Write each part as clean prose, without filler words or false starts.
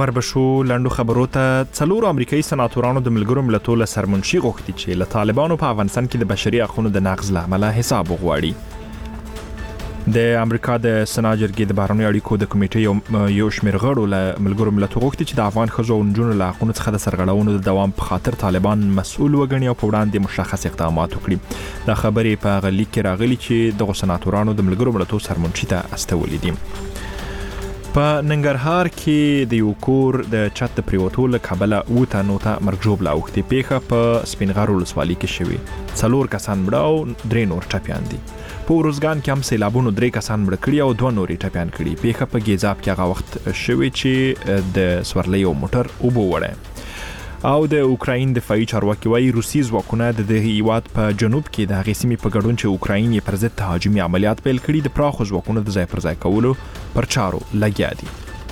وربشو لاندو خبرو ته څلور امریکایي سناتورانو د ملګرو ملتونو له سرمنشي غوښتي چې له طالبانو په افغانستان کې د بشري حقوقو د نقض لامل حساب وغواړي. د امریکا د سنا جرګې د بهرنیو اړیکو د کمیټې یو شمېر غړو له ملګرو ملتونو غوښتي چې د افغان ښځو او نجونو له حقوقو څخه د سرغړونو د دوام په خاطر طالبان مسؤل وګڼي او په وړاندې مشخص اقدامات وکړي. دا خبرې په غلیک کې راغلي چې دغه سناتورانو د ملګرو ملتونو سرمنشي ته استولې دي. په ننګرهار کې د یو کور د چت د پریوتو له کابل وته نوته مرګ ژوبله اوښتې پیښه په سپینغر ولسوالۍ کې شوې. 4 کسان مړه او 3 نور ټپیان دي. په روزګان کې هم سیلابونو 3 کسان مړه کړي او 2 نورې ټپیان کړي. پیښه په ګیزاب کې هغه وخت شوې چې د سورلۍ او موټر اوبو وړه. او د اوکراین دفاعي چارواکي وايي روسي ځواکونه د هیواد په جنوب کې د هغې سیمې په ګډون چې اوکراین یې پر ضد تهاجمي عملیات پیل کړي د پراخو ځواکونو د ځای پر ځای کولو پر چارو لګیا دي.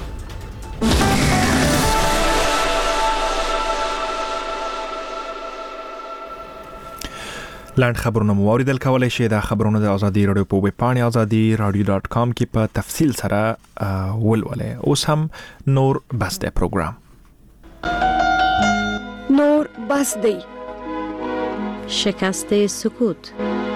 لاند خبرونه مو اوریدل کولای شئ. دا خبرونه د ازادي رادیو په ویب پاڼه azadi-radio.com کې په تفصیل سره ولولئ. اوس هم نور بس د پروګرام نور بس دی. شکست سکوت.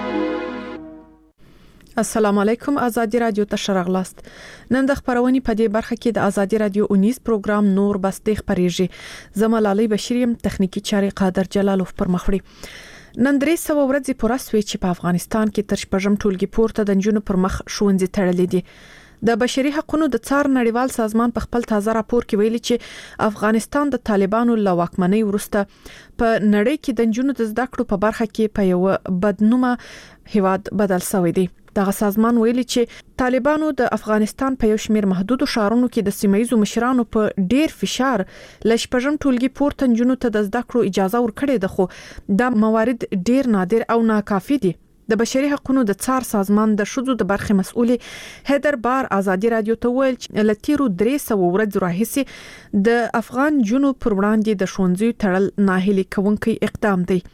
السلام علیکم. ازادي رادیو ته شرغلاست. نن د خبرونې په دې برخه کې د ازادي رادیو 19 پروګرام نور بس دی خبرېږي. زملالي بشریم تخنیکی چاري قادر جلالوف پر مخوري. نن 300 ورځې پوره سوي چې په افغانستان کې تر شپږم ټولګي پورته د جنونو پر مخ ښوونځي تړلې دي. د بشري حقوقو د څار نړیوال سازمان په خپل تازه راپور کې ویلي چې افغانستان د طالبانو له واکمنۍ وروسته په نړۍ کې د جنونو د زده کړو په برخه کې په یو بدنومه هیواد بدل شوی دی. دغه سازمان ویلي چې طالبانو د افغانستان په یو شمېر محدودو ښارونو کې د سیمایي مشرانو په ډیر فشار ل شپږم ټولګي پورته جنونو ته د زده کړو اجازه ورکړې ده، خو دا موارد ډیر نادر او ناکافي دي. د بشري حقوقو د څار سازمان د شذو د برخې مسؤلې هیدر بار ازادي رادیو ته ویل چې لتیرو 300 ورځې راهیسې د افغان جنو پر وړاندې د ښوونځي تړل ناهیلي کوونکی اقدام دی.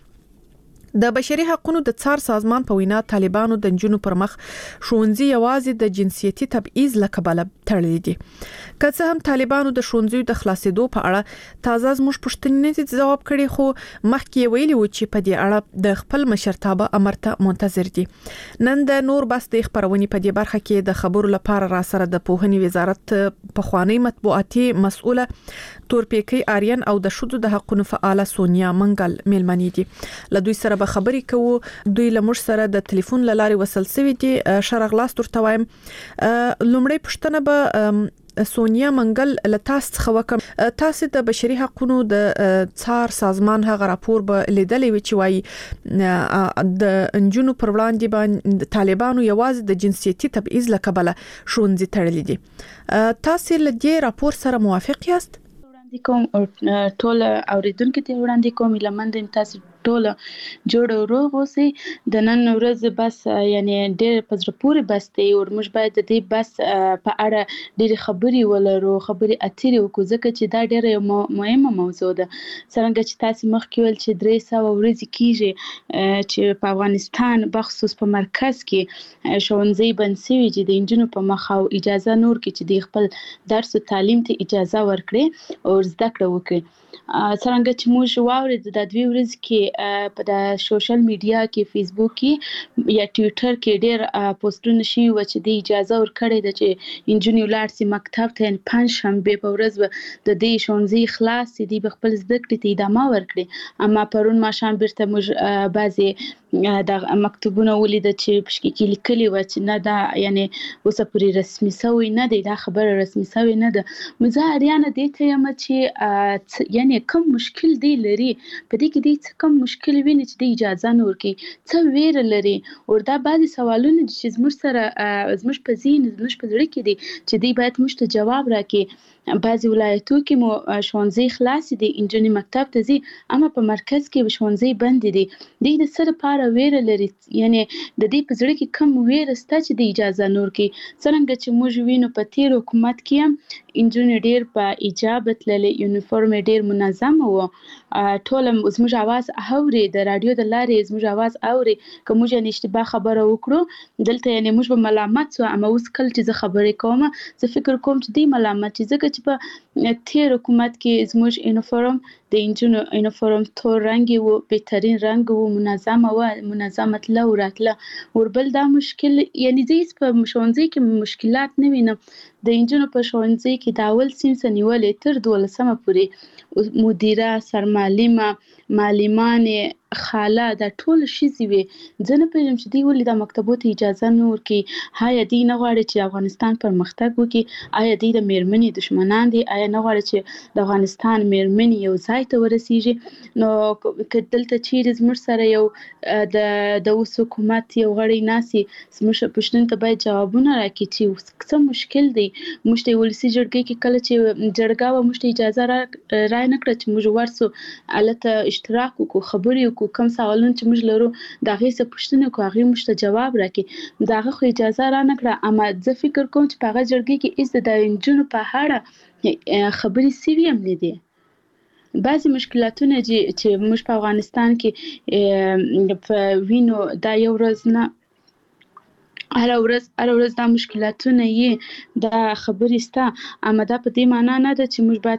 د بشري حقوقو د څار سازمان په وینا طالبانو د جنونو پر مخ ښوونځي یوازې د جنسيتي تبعیض لکبله تړلې دي. که څه هم طالبانو د ښوونځي د خلاصېدو په اړه تازه زموږ پوښتنې جواب کړي، خو مخکې ویلي و چې په دې اړه د خپل مشرتابه امر ته منتظر دي. نن د نور بس د خبرونې په دې برخه کې د خبرو لپاره را سره د پوهنې وزارت پخوانی مطبوعاتي مسؤله تورپیکی آریان او د شذو د حقوقو فعاله سونیا منګل میلمنې دي. له دوی سره خبرې کوو. دوی لمر سره د ټلیفون لارې وصل شوی دي. شرغلاس ترته وایم. لومړی پښتنه به سونیا منګل لتاس څخه وکم. تاسو د بشري حقوقو د څار سازمان هغه راپور به لیدلې و چې وايي د انجونو پر وړاندې باندې طالبانو یوازې د جنسيتي تبعیض لکبله ښوونځي تړلې دي. تاسو له دې راپور سره موافق یاست؟ کوم ټول اوریدونکو ته وړاندې کوم لمنډ تاسو ټول جوړ او روغ اوسئ. د نن ورځ بس یعنی ډېر پزره پورې بس دی او موږ باید د دې بس په اړه ډېر خبرې ولرو، خبرې اترې وکړو، ځکه چې دا ډېر مهمه موضوع ده. څنګه چې تاسو مخکې ویل چې 300 ورځې کېږي چې په افغانستان بخصوص په مرکز کې ښوونځي بند شوي چې د انجونو په مخ او اجازه نور کې چې د خپل درس او تعلیم ته اجازه ورکړي او زده کړه وکړي. څنګه چې موږ واورید د 2 ورځې کې په د سوشل میډیا کې فیسبوک کې یا ټویټر کې ډېر پوسټونه شوي و چې د اجازه ورکړې ده چې انجونې ولاړ سي مکتب ته. 5 شنبه په ورځ د دې ښوونځي خلاص دي به خپل زده کړې ته ادامه ورکړي. اما پرون ماښام بیرته موږ بعضې د مکتوبونه ولید چې پشکې کې لیکلي و چې نه دا یعنی اوسه پورې رسمي شوی نه دی، دا خبره رسمي شوی نه ده. مزه اریانه دې ته یم چې یعنی کوم مشکل دی لري په دې کې دې کوم مشکل ویني چې د اجازه نور کې څه ویره لري. او دا بعضی سوالونه چې زموږ سره زموږ په ذهن زموږ په زړه کې دي چې دی باید موږ ته جواب راکړي. بعضی ولایتو کې مو ښوونځي خلاص دي، انجونې مکتب ته ځي، اما په مرکز کې ښوونځي بند دي. د سره لپاره ویره لري، یعنی د دې په زړه کې کم ویره سته چې د اجازه نور کې. څنګه چې موږ وینو په تیر حکومت کې انجونې ډېر په ایجاب تللې، یونیفورم ډېر منظم و، ټول زموږ आवाज اوري، د رادیو د لارې زموږ आवाज اوري. که موږ یې اشتباه خبره وکړو دلته یعنی موږ به ملامت سو. اما اوس کله چې زه خبرې کوم زه فکر کوم چې دی ملامت چې ځکه چې په تیر حکومت کې زموږ یونیفورم د انجونو یونیفورم تور رنګ وو، بهترین رنګ وو، منظمه تله وراتله. وربل دا مشکل یعنی زه په ښوونځي کې مشکلات نه وینم. د انجونو په ښوونځي کې د اول صنف نیولې تر 12مه پورې مدیره، سرمعلمه، معلمانې، خاله دا ټول ښځې وي. زه نه پوهېږم چې دوی ولې دا مکتبو ته اجازه نه ورکوي. آیا دوی نه غواړي چې افغانستان پرمختګ وکړي؟ آیا دوی د میرمنې دشمنان دي؟ آیا نه غواړي چې د افغانستان میرمنې یو ځای ته ورسیږي؟ نو که دلته چیرې زموږ سره یو د اوس حکومت یو غړی ناسي، زموږ پوښتنې ته باید جوابونه راکړي چې څه مشکل دی. موږ ته ولسي جرګې کې کله چې جرګه وه موږ ته اجازه رای نه کړه چې موږ ورسو هلته اشتراک وکړو، خبرې وکړو، کوم سوالونه چې موږ لرو د هغې څه پوښتنې وکړو، هغې موږ ته جواب راکړي. د هغه خو اجازه را نه کړه. اما زه فکر کوم چې په هغه جرګې کې هېڅ د نجونو په اړه خبرې سوي هم نه دي. بعضې مشکلاتونه چې موږ په افغانستان کې په وینو دا یو ورځ نه هر ورځ دا مشکلاتونه یې دا خبرې سته. اما دا په دې معنا نه ده چې موږ باید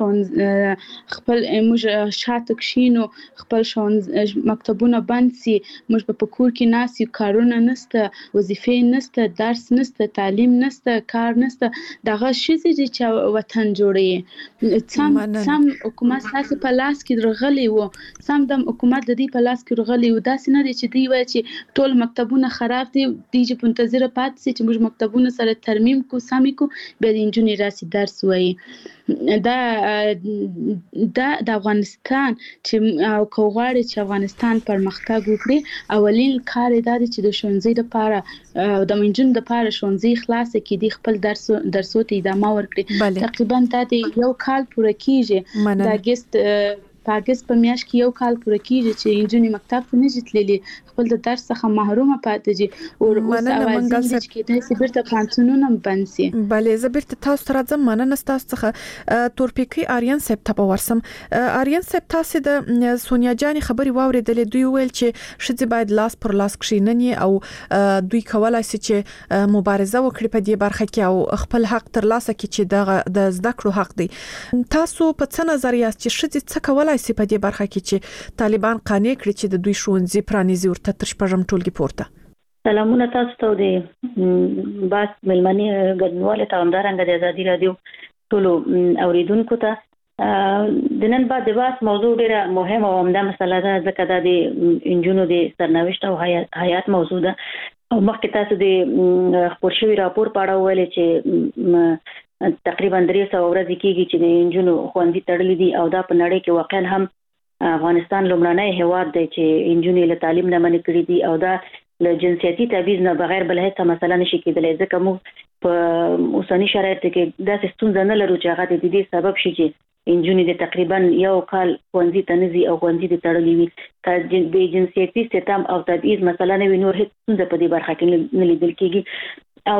موږ شاته کښینو، خپل مکتبونه بند سي، موږ په کور کې ناست یو، کارونه نسته، وظیفې نسته، درس نسته، تعلیم نسته، کار نسته. دغه ښځې دي چې وطن جوړوي. سم حکومت ستاسې په لاس کې راغلی و، سم دم حکومت د دې په لاس کې راغلی و. داسې نه دی چې دوی وایي چې ټول مکتبونه خراب دي، دوی چې منتظره پاتې سي چې موږ مکتبونه سره ترمیم کو، سمې کو، بیا د نجونې راسي درس وایي. دا د افغانستان چې که غواړي چې افغانستان پرمختګ وکړي، اولین کار یې دا دی چې د ښوونځي دپاره د نجونو دپاره ښوونځي خلاصه کړي، دوی خپل درسو ته ادامه ورکړي. تقریبا دا د یو کال پوره کېږي. د اګست په میاشت کې یو کال پوره کېږي چې نجونې مکتب ته نه دي تللي، خپل د درس څخه محرومه پاتې دي. اوس اوازې دي چې کېدای شي بیرته پوهنتونونه بند سي. بلې زه بیرته تاسو ته راځم. مننه ستاسو څخه. تورپیکۍ آریان صاحب ته به ورسم. آریان صاحب، تاسې د سونیا جانې خبرې واورېدلې. دوی وویل چې ښځې باید لاس پر لاس کښېنني او دوی کولای شي چې مبارزه وکړي په دې برخه کې او خپل حق ترلاسه کړي چې د زده کړو حق دی. تاسو په څه نظر یاست چې ښځې څه کولای شي په دې برخه کې چې طالبان قانع کړي چې د دوی ښوونځي پرانیزي ورته تر شپږم ټولګي پورته؟ سلامونه تاسو ته د باس ملمنې ګډونوالو ته، همدارنګه د ازادي رادیو ټولو اوریدونکو ته. د نن بعد د باس موضوع ډیره مهمه او عمده مسله ده، ځکه دا د انجونو د سرنوشت او حیات موضوع ده. مخکې تاسو د خپور شوي راپور په اړه وویلې چې تقریبا 300 ورځې کېږي چې د انجونو ښوونځي تړلي دي او دا په نړۍ کې واقعا هم افغانستان لومړنی هیواد دی چې انجونې له تعلیم نه منع کړي دي او دا له جنسیتي تبعیض نه بغیر بل هیڅ مسله نشي کېدلی، ځکه موږ په اوسني شرایطو کې داسې ستونزه نه لرو چې هغه د دې سبب شي چې انجونې د تقریبا یو کال ښوونځي ته نه ځي او ښوونځي د تړلي وي. که د جنسیتي ستم او تبعیض مسله نه وي، نور هیڅ ستونزه په دې برخه کې نه لیدل کېږي. او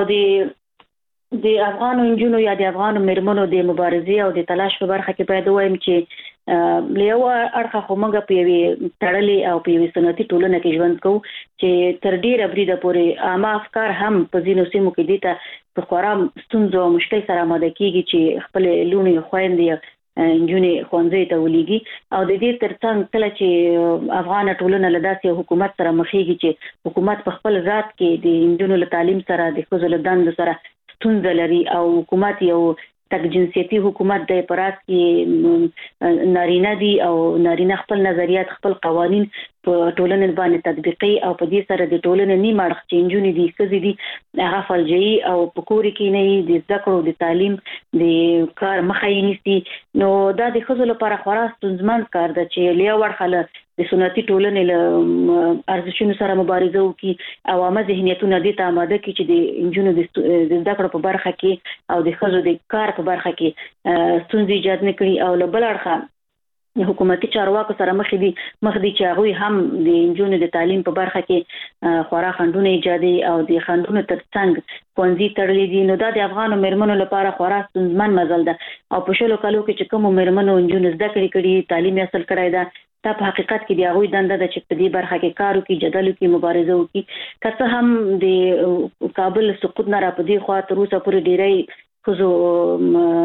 د افغانو انجونو یا د افغانو میرمنو د مبارزې او د تلاش په برخه کې باید ووایم چې له یو اړخه خو موږ په یوې تړلې او په یوې سنتي ټولنه کې ژوند کوو چې تر ډېره بریده پورې عامه افکار هم په ځینو سیمو کې دې ته په خورا ستونزو او مشکل سره آماده کېږي چې خپلې لوڼې خویندې انجونې ښوونځي ته ولیږي. او د دې ترڅنګ کله چې افغانه ټولنه له داسې حکومت سره مخېږي چې حکومت په خپل ذات کې د انجونو له تعلیم سره د ښځو له دندو سره ستونزه لري او حکومت یو تک جنسیتي حکومت دی، په راس کې نارینه دي او نارینه خپل نظریات، خپل قوانین په ټولنې باندې تطبیقي او په دې سره د ټولنې نیم اړخ چې انجونې دي ښځې دي هغه فلجوي او په کور کې نه د زده کړو د تعلیم د کار مخه یې نیسي. نو دا د ښځو لپاره خورا ستونزمن کار ده چې له یو اړخه د سنتي ټولنې له ارزښتونو سره مبارزه وکړي او عامه ذهنیتونه دې ته آماده کړي چې د انجونو د زده کړو په برخه کې او د ښځو د کار په برخه کې ستونزې ایجاد نه کړي. او له بل اړخه حکومتي چارواکو سره مخ دي چې هغوی هم د انجونو د تعلیم په برخه کې خورا خنډونه ایجادي او د خنډونو ترڅنګ ښوونځي تړلي دي. نو دا د افغانو میرمنو لپاره خورا ستونزمن مزل ده او په شلو کالو کې چې کومو میرمنو انجونو زده کړې تعلیم حاصل کړی ده، دا په حقیقت کې د هغوی دنده ده چې په دې برخه کې کار وکړي، جدل وکړي، مبارزه وکړي. که څه هم د کابل سقوط نه را په دې خوا تر اوسه پورې ډېری ښځو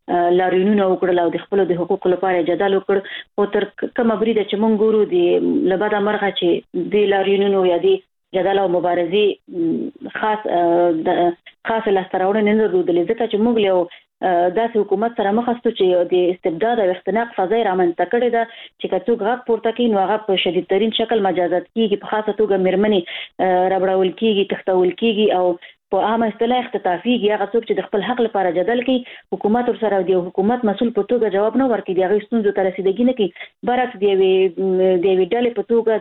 لاریونونه وکړل او د خپل د حقوقو لپاره جدل وکړ او تر کومه بریده چې مونږ ګورو د لبدا مرغه چې د لاریونونو یا د جدل او مبارزې خاص لاستراوړنه نه درلودلې ځکه چې موږ له داسې حکومت سره مخ استو چې د استبداد او اختناق فضا رامنځته کړې ده چې کڅوګ غږ پورته کوي نو هغه په شدید ترين شکل مجازات کیږي په خاصه توګه مېرمنې ربړول کیږي تختول کیږي او په عامه اصطلاح اختطافيږي هغه څوک چې د خپل حق لپاره جدل کوي حکومت سره دی حکومت مسول په توګه جواب نه ورکړي دغه ستونزو ته رسیدګي نه کوي برعکس دی ډلې په توګه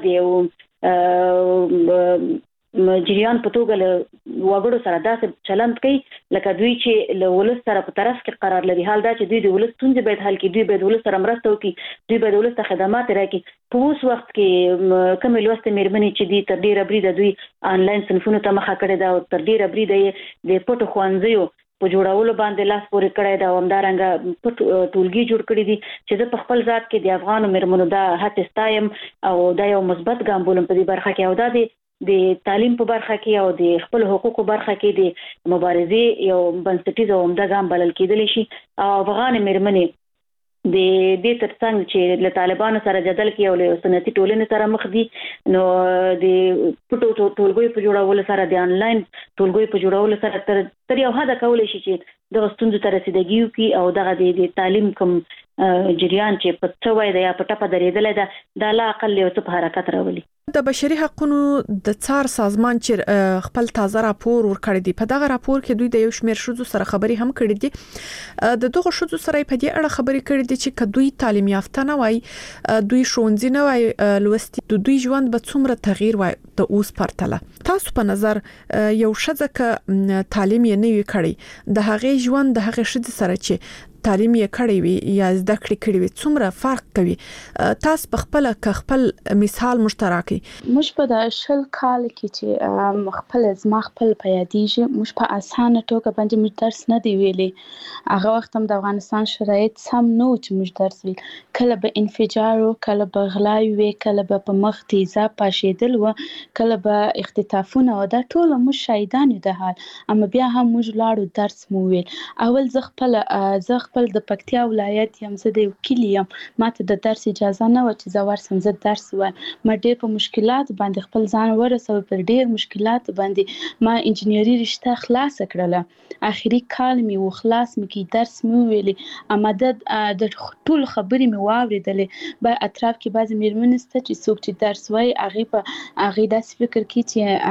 دی جریان په توګه له وګړو سره داسې چلند کوي لکه دوی چې له ولس سره په طرف کې قرار لري حال دا چې دوی د ولس ستونزې باید حل کړي دوی باید ولس سره مرسته وکړي دوی باید ولس ته خدمات راکړي په اوس وخت کې کوم لوستې مېرمنې چې دي تر ډیره بریده دوی آنلاین صنفونو ته مخه کړې ده او تر ډیره بریده د پټو ښوونځیو په جوړولو باندې لاس پورې کړی دا همدارنګه پټ ټولګي جوړ کړی دي چې د خپل ذات کې د افغان مېرمنو دا هڅه ستایم او دا یو مثبت ګام بولم په دې برخه کې او دا د تعلیم په برخه کې او د خپل حقوقو برخه کې د مبارزې یو بنسټیز او عمده ګام بلل کېدلی شي او افغان مېرمنې د دې ترڅنګ چې له طالبانو سره جدل کوي او له سنتي ټولنې سره مخ دي نو د پټو ټولګي په جوړولو سره د آنلاین ټولګي په جوړولو سره تر یو حد کولای شي چې د ستونزو ته رسیدګي وکړي او دغه د تعلیم کوم جریان چې په څوای د یا په ټپه درېدل دا لا اقل یو څه حرکت راولي د بشري حقوقو د څار سازمان چې خپل تازه راپور ورکړی دی په دغه راپور کې دوی د یو شمېر شذو سره خبري هم کړې دي د دغه شذو سره په دې اړه خبري کړې دي چې کدوې تعلیم یافته نه وای دوی ښوونځي نه وای لوستي دوی ژوند به څومره تغییر وای د اوس پرتله تاسو په نظر یو شذ ک تعلیم یې نه وی کړی د هغه ژوند د هغه شذ سره چې تعلیم یې کړی وي یا زده کړې کړې وي څومره فرق کوي تاسو په خپل مثال مشترکي مش په د شل کال کې چې خپل په یادېږي مش په اسانه توګه باندې مش درس نه دی ویلې هغه وخت هم د افغانستان شرایط سم نو چې مش درس ویل کله به انفجار او کله به غلا وي کله به په مخ تیزه پاشېدل و کله به اختطافونه او دا ټول مش شهیدان د حال اما بیا هم مش لاړو درس مو ویل اول زه خپل د پکتیا ولایت یم زه د وکیل یم ماته د درس اجازه نه و چې زه ورسم زه درس وایم ما ډېر په مشکلات باندې خپل ځان ورسوي پر ډېر مشکلات باندې ما انجینری رشته خلاص کړله اخري کال می و خلاص می کی درس می ویلې اما د ټول خبرې می واوریدلې په اطراف کې بعضی مېرمنې ست چې څوک چې درس وای هغه داسې فکر کوي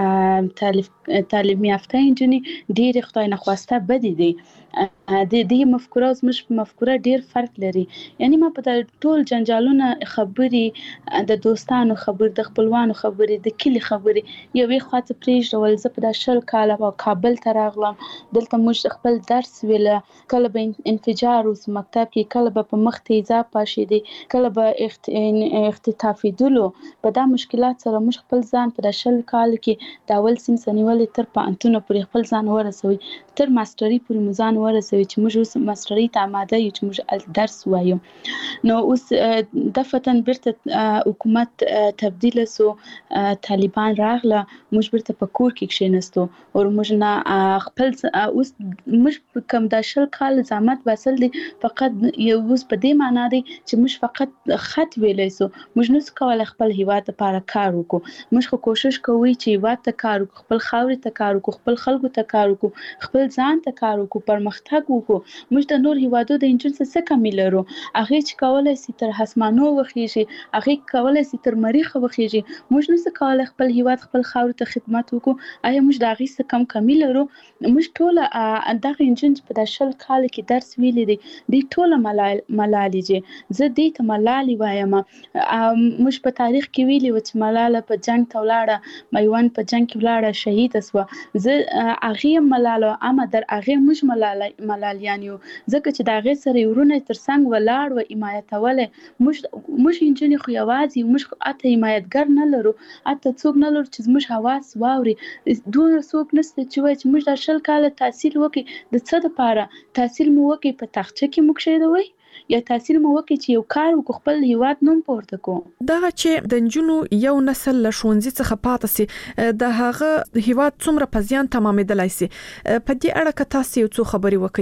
چې تعلیم یافته انجینری ډېر خدای نه خواسته بدی دی د دې مفکوره او مفکوره ډیر فرق لري یعنی ما په ټول جنجالونه خبري د دوستانو خبر د خپلوانو خبري د کلی خبري یوې خاطر پریږدول زه په شل کال په کابل ته راغلم دلته موږ خپل درس ویل کله به انفجار اوس مکتب کې کله به په مخ تیزه پاشېدي کله به اختطافي دلو په دا مشکلات سره موږ خپل ځان په شل کال کې د اول سیم سنیول تر پانتونه پر خپل ځان ورسوي تر ماستری پر مزان ورسوي چې موږ اوس ماستری ته آماده یو چې موږ درس وایو نو اوس دفتن برته حکومت تبدیل سو طالبان راغله موږ برته په کور کې کښینستو او موږ نه خپل اوس موږ کوم د شل کال زحمت وصل دي فقط یو اوس په دې معنی دی چې موږ فقط خط ویلې سو موږ نو کولای خپل هیواد لپاره کار وکړو موږ خو کوشش کوو چې هیواد ته کار وکړو خپل خاورې ته کار وکړو خپل خلکو ته کار وکړو خپل ځان ته کار وکړو پرمختګ وکړو موږ د نور هیوادو د انجن څخه کمی لرو هغه چې کولای سي تر حسمانو وخیږي هغه کولای سي تر مریخ وخیږي موږ نو څه کولای خپل هیواد خپل خاور ته خدمت وکړو آیا موږ د هغه څخه کمی لرو موږ ټول دغه انجن په د شل کال کې درس ویلې دي ټول ملالي چې زه دې ته ملالي وایم موږ په تاریخ کې ویلې و چې ملاله په جنگ ته ولاړه میوان په جنگ کې ولاړه شهید اسوه زه هغه ملاله اما در هغه موږ ملالیان یو ځکه چې دا غي سره ورونه تر څنګ ولاړ و حمایتوله موږ انجنیر خو یوازې موږ اته حمایتګر نه لرو اته څوک نه لرو چې موږ حواس واوري دوه څوک نشته چې موږ د شل کال تحصیل وکي د څه لپاره تحصیل مو وکي په تاخچه کې موږ شیدوي یا تحصیل مو وکي چې یو کار وکړو خپل هیواد نوم پورته کو دا چې د جنونو یو نسل له ښوونځي څخه پاتې سي د هغه هیواد څومره په زیان تمامېدلای سي په دې اړه که تاسو یو څه خبري وکړئ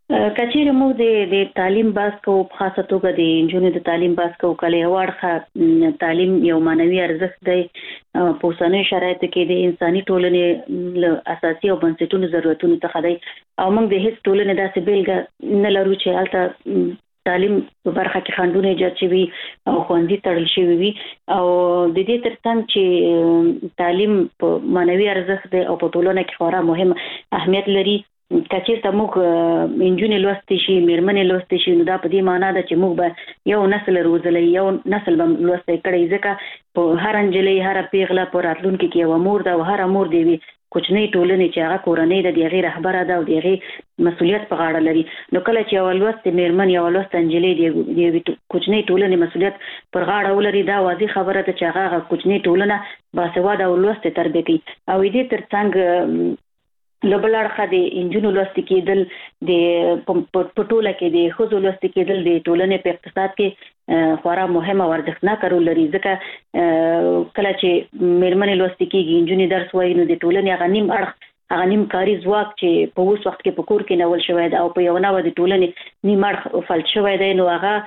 کچېره موږ د تعلیم باس کو په خاصه توګه د انجونو د تعلیم باس کو کله واړه تعلیم یو مانوي ارزښت دی په اوسنۍ شرایطو کې د انساني ټولنې له اساسي او بنسټونو ضرورتونو څخه دی او موږ د هیڅ ټولنې داسې بیلګه نه لرو چې البته تعلیم په برخه کې خنډونه ایجاد شوي او خوندي تړل شوی وي او د دې ترڅنګ چې تعلیم په مانوي ارزښت دی او په ټولنه کې خورا مهم اهمیت لري کچېرته موږ انجونې لوستې شي میرمنې لوستې شي نو دا په دې معنی ده چې موږ به یو نسل روزلې یو نسل به لوستې کړي ځکه په هر انجلۍ هر پیغله په راتلونکي کې یو مور ده او هر مور دی کوچنی ټولنې چې هغه کورنۍ د دغه رهبره ده او دغه مسولیت په غاړه لري نو کله چې اولوست میرمن یا اولوست انجلۍ د کوچنی ټولنې مسولیت پر غاړه ولري دا واضح خبره ده چې هغه کوچنی ټولنه باسواده او لوست تربیه کوي او دې ترڅنګ لوبلارخه د انجونو لوست کېدل د پټوله کې د خزو لوست کېدل د ټولنې په اقتصاد کې خورا مهمه ارزښتناک رول لري ځکه کله چې میرمنې لوست کېږي انجونې درس وایي نو د ټولنې هغه نیم کاری ځواک چې په اوس وخت کې په کور کې نول شوی دی او په یو نوو د ټولنې نیم اړخ فلج شوی دی نو هغه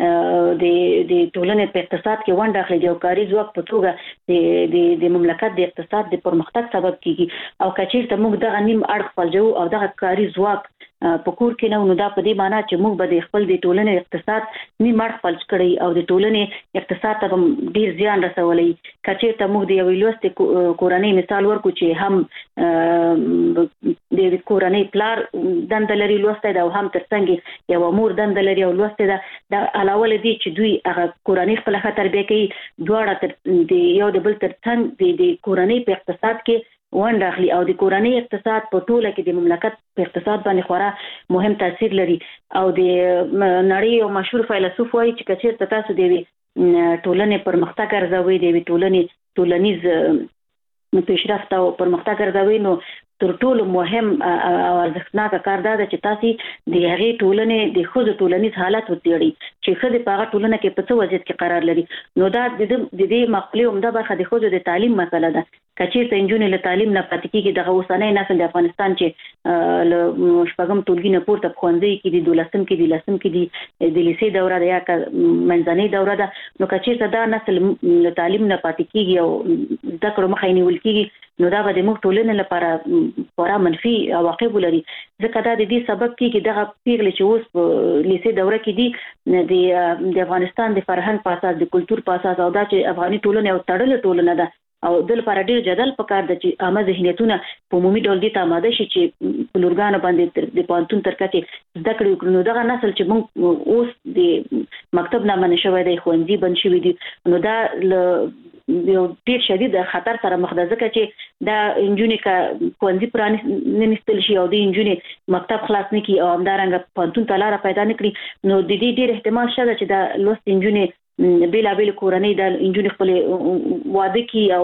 د ټولنې په اقتصاد کې ونډه اخلي او کاری ځواک په توګه د مملکت د اقتصاد د پرمختګ سبب کیږي او کچېرته موږ دغه نیم اړخ فلجو او دغه کاری ځواک په کور کې نو دا په دې معنی چې موږ به د خپل د ټولنې اقتصاد نیم اړخ فلج کړي او د ټولنې اقتصاد ته ډیر زیان رسولي کچېرته موږ د یو لوست کورنۍ مثال ورکو چې هم د کورنۍ پلار دند لري لوست دا او هم ترڅنګ یو مور دند لري او لوست دا علاوه لدی چې دوی هغه کورنۍ خپل تربیه کوي دواړه د یو د بل ترڅنګ د کورنۍ په اقتصاد کې ونډه اخلي او د کورنۍ اقتصاد په ټوله کې د مملکت په اقتصاد باندې خورا مهم تاثیر لري او د نړۍ یو مشهور فیلسوف وایي چې کچېرته تاسو د ټولنې پرمختګ ارزوي د ټولنیز پیشرفت او پرمختګ ارزوي نو تر ټولو مهم او ارزښتناک کار دا چې تاسو د هغې ټولنې د خود ټولنیز حالت وڅېړئ چې خود په هغه ټولنه کې په څه وضعیت کې قرار لري نو دا د دې مقولې عمده برخه د خود د تعلیم مسله ده کچېرته انجونې له تعلیم نه پاتې کېږي دغه اوسنۍ نسل د افغانستان چې له شپږم ټولګي نه پورته په ښوونځي کې د 12م کې د 10م کې د لیسې دوره ده یا منځنۍ دوره ده نو کچېرته دا نسل له تعلیم نه پاتې کېږي او زده کړو مخه یې نیول کېږي نو دا به د موږ ټولنې لپاره خورا منفي عواقب لري ځکه دا د دې سبب کېږي دغه پیغلې چې اوس په لیسې دوره کې دي د افغانستان د فرهنګ په اساس د کلتور په اساس او دا چې افغاني ټولنه یو تړلې ټولنه ده او د لپاره ډیر جدل پکار د چې عامه ذهنیتونه په عمومي ډول دي ته آماده شي چې په لورګانو باندې د پانتون تر کچې زده کړې وکړو نو دغه نسل چې موږ اوس د مکتب نه منې شوی دی ښوونځي بند شوي دي نو دا یو ډیر شدید خطر سره مخ ده ځکه چې دا انجونې کا ښوونځي پرانیستل شي او د انجونې مکتب خلاص نه کړي او همدارنګه پانتون ته لاره پیدا نه کړي نو د دې ډیر احتمال شته چې دا لوست انجونې بیلابیل کورنۍ د انجونې خپل واده کی او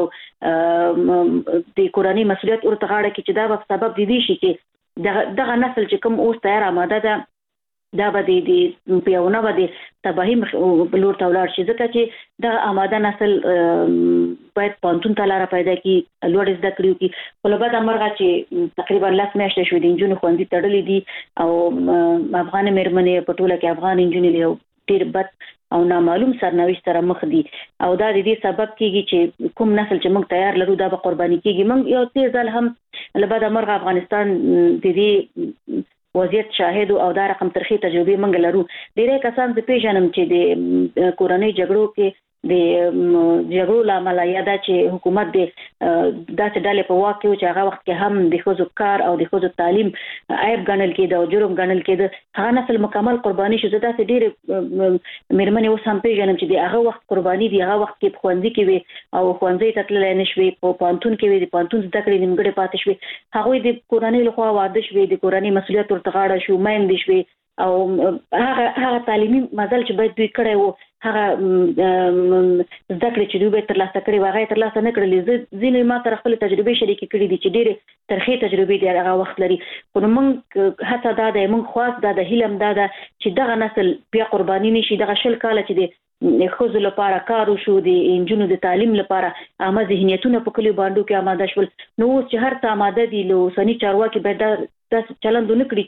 د کورنۍ مسولیت ورته غاړه کې چې دا په سبب دي شي چې دغه نسل چې کوم اوس تیار آماده ده دا به د پیاونه به د تباهي لور ته ولاړ شي ځکه چې د آماده نسل باید پانتون ته لاره پیدا کړي لوړ زده کړي وکړي خو له بده مرغه چې تقریبا 10 میاشتې شوې د انجونو ښوونځي تړلي دي او افغان میرمنې په ټوله کې افغان انجونې له ډېر بد او نامعلوم سرنوشت سره مخ دي او دا د دې سبب کېږي چې کوم نسل چې موږ تیار لرو دا به قرباني کېږي موږ یو څه ځل هم له بده مرغه افغانستان د دې وضعیت شاهد او دا رقم ترخی تجربه موږ لرو ډېری کسان زه پیژنم چې د کورنۍ جګړو کې د جګړو لامل یا دا چې حکومت د داسې ډلې په واک کې چې هغه وخت کې هم د ښځو کار او د ښځو تعلیم عیب ګڼل کېده او جرم ګڼل کېده هغه نسل مکمل قرباني شو زه داسې ډېرې مېرمنې اوس هم پیژنم چې د هغه وخت قرباني دي هغه وخت کې په ښوونځي کې وي او ښوونځي ته تللی نه شوې په پوهنتون کې وي د پوهنتون زده کړې نیمګړې پاتې شوې هغوی د کورنۍ لخوا واده شوې د کورنۍ مسؤلیت ورته غاړه شو میندې شوې او هغه تعلیمي مزل چې باید دوی کړی وو هغه زده کړې چې دوی باید ترلاسه کړي وو هغه یې ترلاسه نه کړلې ځینې ما سره خپلې تجربې شریکې کړي دي چې ډېرې ترخې تجربې دي هغه وخت لري خو نو موږ هڅه دا ده موږ خواست دا ده هیله هم دا ده چې دغه نسل بیا قرباني نه شي دغه 20 کاله چې د ښځو لپاره کار وشو د انجونو د تعلیم لپاره عامه ذهنیتونه په کلیو باندې کې آماده شول نو اوس چې هر څه آماده دي له اوسني چارواکي باید داس چلندونه کړی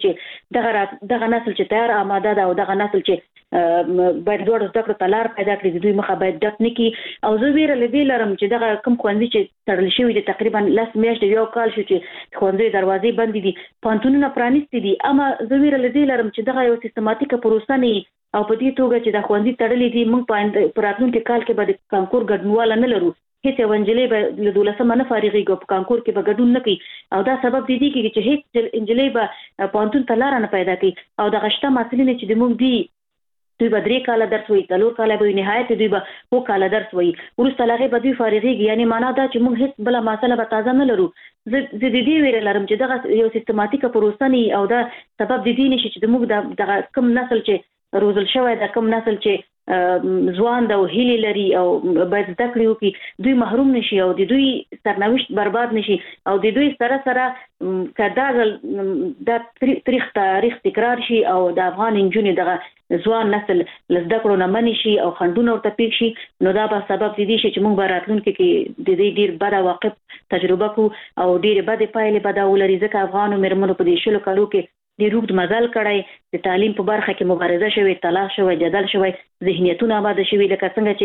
چې دغه نسل چې تیار آماده ده او دغه نسل چې باید دوړ زده کړو تلار پیدا کړی دوی مخه باید ډک نکي او زه ویره لدی لرم چې دغه کم خوندې چې تړل شوی دي تقریبا 10 میاشتې یو کال شو چې خوندې دروازې بندې دي پانتونونه پرانیستي دي اما زه ویره لدی لرم چې دغه یو سیستماتیک پروسه نه او په دې توګه چې د خوندې تړلې دي موږ په راتلونکي کال کې به د کانکور ګډونوال نه لرو هیڅ ونجلې به د 12 نه فارغېږي په کانکور کې به ګډون نه کوي او دا سبب دی چې هیڅ انجلې به پانتون تلار نه پیدا کوي او د غشته مسلې چې د موږ دی دوی به 3 کال درس وایي 3 کال به نهایت دوی به 2 کال درس وایي ورسته لغه به دوی فارغېږي یعنی معنا دا چې موږ هیڅ بل مسله به تازه نه لرو زه د دې ویره لرم چې دغه یو سیستماتیک پروسه نه او دا سبب دی نشي چې موږ د کم نسل چې روزل شوی د کم نسل چې ځوان د هیلې لري او باید زده کړې وکړي دوی محروم نشي او د دوی سرنوشت برباد نشي او د دوی سره کداغل د تاریخ تکرار شي او د افغان انجونې دغه ځوان نسل لزده کړو نه مني شي او خندونه ورته پیښ شي نو دا به سبب دی چې موږ به راتلونکي کې د دې ډیر بد واقع تجربه کو او ډیر بد پایلې به دا ولري ځکه افغان مېرمنو په دې شلو کالو کې د روغ مزل کړای د تعلیم په برخه کې مبارزه شوې تلاش شوې جدل شوې ذهنیتونه آباد شوې لکه څنګه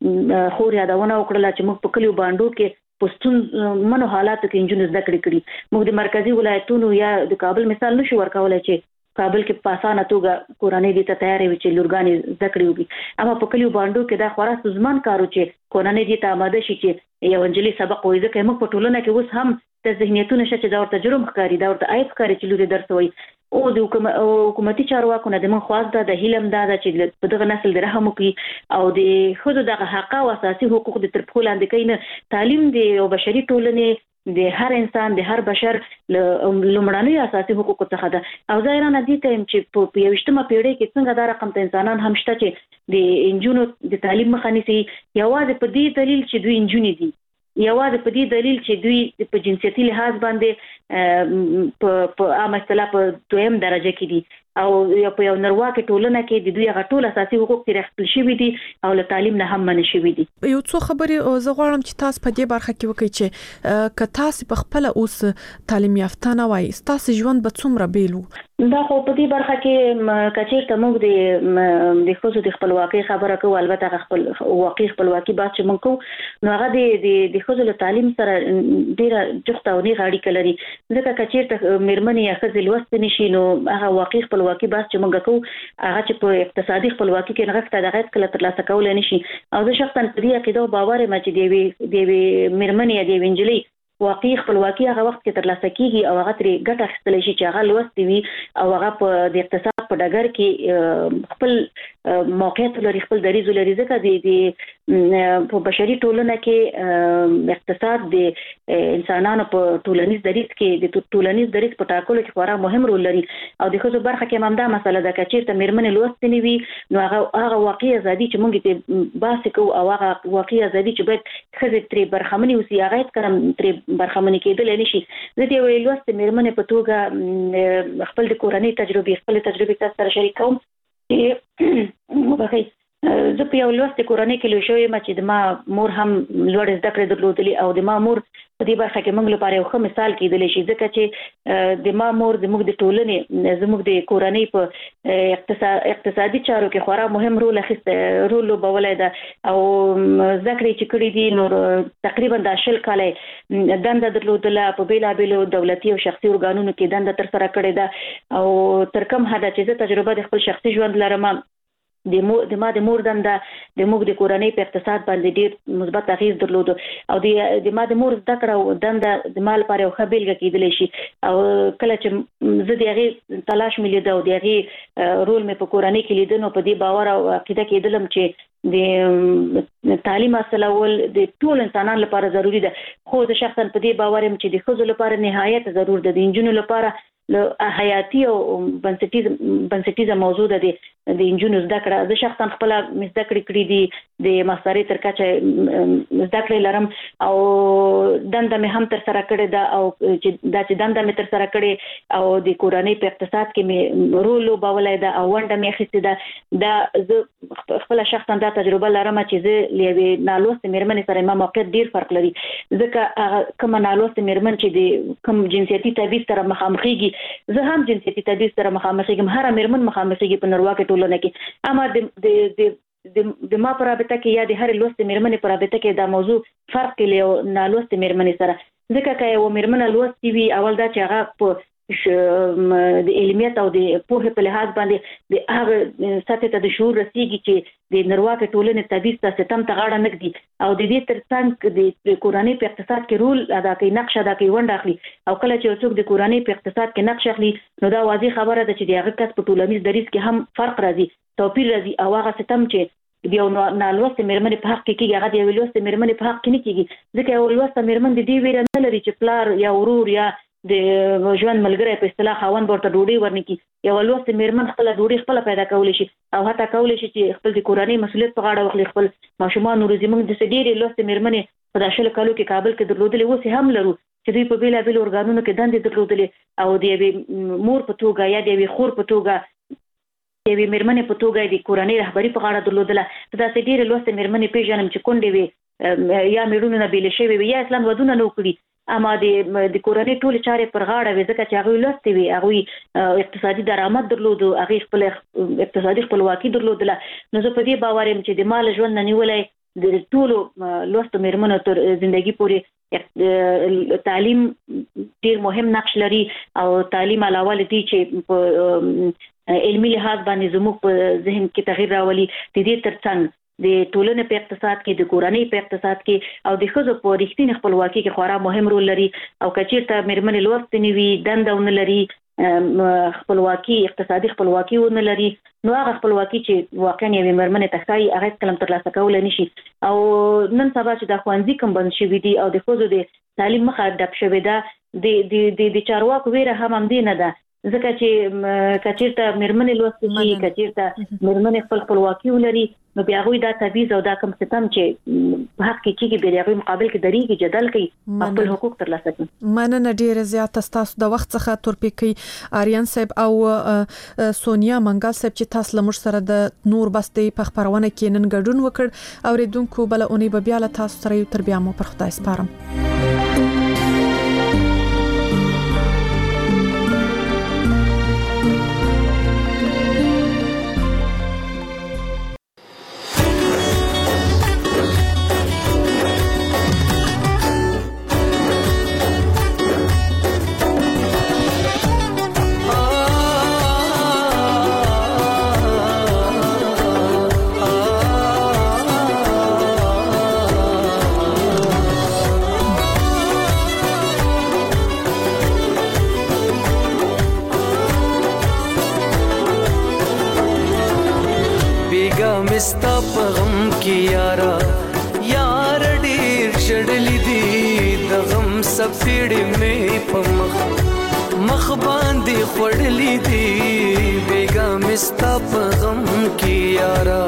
چې خور یادونه وکړه چې موږ په کلیو باندې کې پښتون منو حالات کې انجن زده کړې موږ د مرکزی ولایتونو یا د کابل مثال نشو ورکولای چې کابل کې په اسانه توګه کورنۍ دي ته تیارې وي چې لورګانې زده کړې وي اما په کلیو باندې کې دا خورا سازمان کارو چې کورنۍ دي ته آماده شي چې یو انجلي سبق وایي ځکه موږ په ټولنه کې اوس هم د ذهنیتونو شته دا ورته جرم ښکاري دا ورته عیب ښکاري چې لوري درس وایي او د حکومتي چارواکو نه د من خواست د هیلم دا چې په دغه نسل د رحم کوي او د خود دغه حق او اساسي حقوق د ترپخو لاندې کین تعلیم د بشري ټولنې د هر انسان د هر بشر لومړنۍ اساسي حقوق څخه ده او ظاهرا د دې ټیم چې په 21مه پیړۍ کې څنګه دا رقم ته انسانان هم شته چې د انجونو د تعلیم مخه نیسي یوازې په دې دلیل چې دوی انجونې دي یوازې په دې دلیل چې دوی په جنسيتي لحاظ باندې په عامه اصطلاح په دویم درجه کې دي او په یو نرواکه ټولنه کې د دوی غټول اساسي حقوق تر خپل شوی دي او له تعلیم نه هم منع شوی دي یو څو خبرې زه غواړم چې تاسو په دې برخه کې وکړئ چې که تاسو په خپل اوس تعلیم یافته نه وای تاسو ژوند به څومره بیلو دا خو په دې برخه کې کچېرته موږ د خصوصي د خپلواکۍ خبره کوو البته خپل واقعي خپلواکي بحث چې موږ کوو نو هغه د خصوصي تعلیم سره ډیره جوخته او نه غاړي کلري ځکه کچېرته مېرمنې یا ښځې لوست نشي نو هغه واقعي خپلواکي بحث چې موږ کوو هغه چې په اقتصادي خپلواکي کې نغښته د غیر کله ترلاسه کول نه شي او زه شخصا په دې عقیده او باور یم چې د مېرمنې یا د انجلۍ واقعي خپلواکي هغه وخت کې ترلاسه کیږي او هغه ترې ګټه اخیستل شي چې هغه لوست وي او هغه په د اقتصاد په ډګر کې خپل موقعیت لري خپل دریځ لري ځکه د په بشري ټولنه کې اقتصاد د انسانانو په ټولنیز دریځ کې د ټولنیز دریځ په ټاکلو کې خورا مهم رول لري او د خصوصي برخه کې هم دا مسله ده چې مېرمنې لوست نه وي نو هغه واقعي ازادي چې موږ ته باسي کوو او هغه واقعي ازادي چې باید ښځې ترې برخمنې اوسي هغه کړم ترې برخمنې کېدل نشي زه دې ویل لوست مېرمنې په توګه خپل د کورنۍ تجربې تاسو سره شریک کوم چې زه په یو لوست کورنۍ کې لوی شوې ما چې د ما مور هم لوړ زده کړې درلودلې او د ما مور په دې برخه کې موږ لپاره یو ښه مثال کېدلی شي ځکه چې د ما مور زموږ د ټولنې زموږ د کورنۍ په اقتصادي چارو کې خورا مهم رول لوبولی ده او زده کړې چې کړې دي نو تقریبا د 10 کاله دنده درلودله په بیلابېلو دولتي او شخصي ارګانونو کې دنده ترسره کړې ده او تر کوم حده چې زه تجربه د خپل شخصي ژوند لرم د ما د مور دنده د موږ د کورنۍ په اقتصاد باندې ډېر مثبت اغیز درلود او د ما د مور زده کړه او دنده د مال لپاره یو ښه بیلګه کېدلی شي او کله چې زه د هغې تلاش مې لیده او د هغې رول مې په کورنۍ کې لیده نو په دې باور او عقیده کېدلم چې د تعلیم حاصلول د ټول انسانانو لپاره ضروری ده خو زه شخصا په دې باور یم چې د ښځو لپاره نهایت ضرور ده د انجونو لپاره حیاتي او بنسټیزه موضوع ده د انجونو زده کړه زه شخصا خپل زده کړې کړې دي د ماسترۍ تر کچه زده کړې لرم او دنده مې هم تر سره کړې ده او چې دنده مې تر سره کړې او د کورنۍ په اقتصاد کې مې رول لوبولی ده او ونډه مې اخیستې ده. دا زه خپل شخصا دا تجربه لرم چې زه لوي نالوستې مېرمنې سره ما موقعیت ډیر فرق لري ځکه کوم نالوستې مېرمن چې د کوم جنسیتي تبعیض سره مخامخېږي زه هم جنسیتي تبعیض سره مخامخېږم هر مېرمن مخامخېږي په نړیواله ټولنه کې اما د ما پر رابطه کې یا د هر لوستې مېرمنې پر رابطه کې دا موضوع فرق کوي او نالوستې مېرمنې سره ځکه چې یو مېرمن لوستې وي اول دا چې هغه په د علمیت او د پوهې په لحاظ باندې د هغه سطح ته د شعور رسیږي چې د نړیواله ټولنې تبعیض ته ستم ته غاړه نږدي او د دې ترڅنګ د کورنۍ په اقتصاد کې رول ادا کوي نقش ادا کوي ونډه اخلي او کله چې څوک د کورنۍ په اقتصاد کې نقش اخلي نو دا واضح خبره ده چې د هغه کس په ټولنیز دریځ کې هم فرق راځي توپیر راځي او هغه ستم چې یو نالوستې مېرمنې په حق کې کېږي هغه د یوې لوستې مېرمنې په حق کې نه کېږي ځکه یو لوسته مېرمن د دې ویره نه لري چې پلار یا ورور یا د ژوند ملګری په اصطلاح خاوند ورته ډوډۍ ورنکړي یو لوستې مېرمن خپله ډوډۍ خپله پیدا کولی شي او حتی کولی شي چې خپل د کورنۍ مسؤلیت په غاړه واخلي خپل ماشومان روزي موږ داسې ډېرې لوستې مېرمنې په دا 20 کالو کې کابل کې درلودلې اوس هم لرو چې دوی په بېلابېلو ارګانونو کې دندې درلودلې او د یوې مور په توګه یا د یوې خور په توګه یوې مېرمنې په توګه د کورنۍ رهبري په غاړه درلودله داسې ډېرې لوستې مېرمنې پېژنم چې کونډې وي یا مېړونه نه بېلې شوې وي یا اصلا ودونه نه وکړي اما د کورنۍ ټولې چارې پر غاړه وي ځکه چې هغوی لوستې وي هغوی اقتصادي درآمد درلودو هغوی خپل اقتصادي خپلواکي درلودله نو زه په دې باور یم چې د مال ژوند نه نیولی د ټولو لوستو مېرمنو تر زندگی پورې تعلیم ډیر مهم نقش لري او تعلیم علاوه لدی چې په علمي لحاظ باندې زموږ په ذهن کې تغییر راولي د دې ترڅنګ د ټولنې په اقتصاد کې د کورنۍ په اقتصاد کې او د ښځو په رښتینې خپلواکي کې خورا مهم رول لري او که چېرته مېرمنې لوستې نه وي دنده ونه لري خپلواکي اقتصادي خپلواکي ونه لري نو هغه خپلواکي چې واقعا یوې مېرمنې ته ښایي هغه هېڅکله هم ترلاسه کولی نه شي او نن سبا چې دا ښوونځي کوم بند شوي دي او د ښځو د تعلیم مخه ډپ شوې ده د چارواکو ویره هم همدې نه ده ځکه چې که چېرته مېرمنې لوستې شي که چېرته مېرمنې خپل خپلواکي ولري نو بیا هغوی دا تبعیض او دا کوم ستم چې په حق کې کېږي بیا د هغوی مقابل کې درېږي جدل کوي خپل حقوق ترلاسه کوي مننه ډېره زیاته ستاسو د وخت څخه تورپیکۍ آریان صاحب او سونیا منګل صاحب چې تاسو له موږ سره د نور بستې په خپرونه کې نن ګډون وکړ اورېدونکو بله اونۍ به بیا له تاسو سره یو تر بیا مو پر خدای سپارم ستا په غم کې یارا یار ډېر شړلې دي د غم سپېړې مې په مخ باندې خوړلې دي بیګا مې ستا په غم کې یارا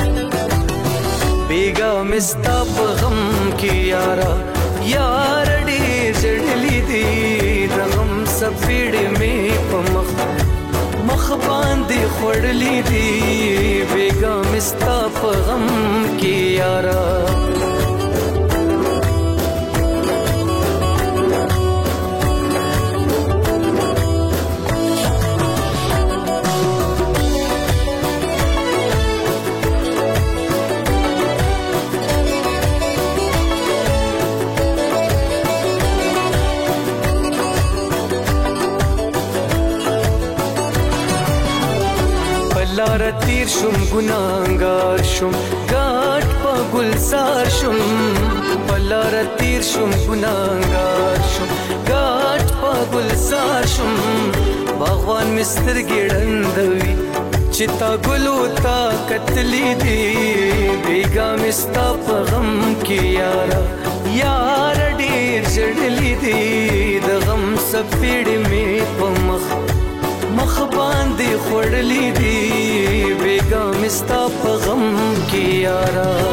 بیګا مې ستا په غم کې یارا یار ډېر شړلې دي د غم سپېړې مې په مخ باندې خوړلې دي بیګا مې ستا په غم کې یارا لار تیر شم ګناهګار شم ګاټ په ګلزار شم لار تیر شم ګناهګار شم ګاټ په ګلزار شم باغوان مستر ګړندوي چې تا ګلو تا کتلې دي بیګا مستا په غم کې یارا یار ډېر جړلې دي د غم سپېړې مې په مخ باندې خوړلې دي بیګا مستا په غم کې یارا